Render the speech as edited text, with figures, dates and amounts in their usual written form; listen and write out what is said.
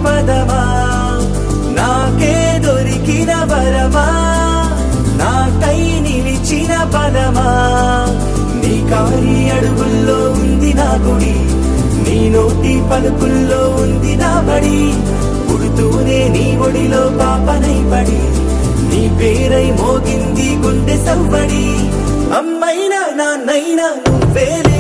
పదమా నాకే దొరికిన వరమా నాకై నిలిచిన పదమా నీ కారి అడుగుల్లో ఉంది నా గుడి నీ నోటి పలుకుల్లో ఉంది నా బడి పుడుతూనే నీ ఒడిలో పాపనై పడి నీ పేరై మోగింది గుండె సవ్వడి అమ్మైనా నాన్నైనా నువ్వేలే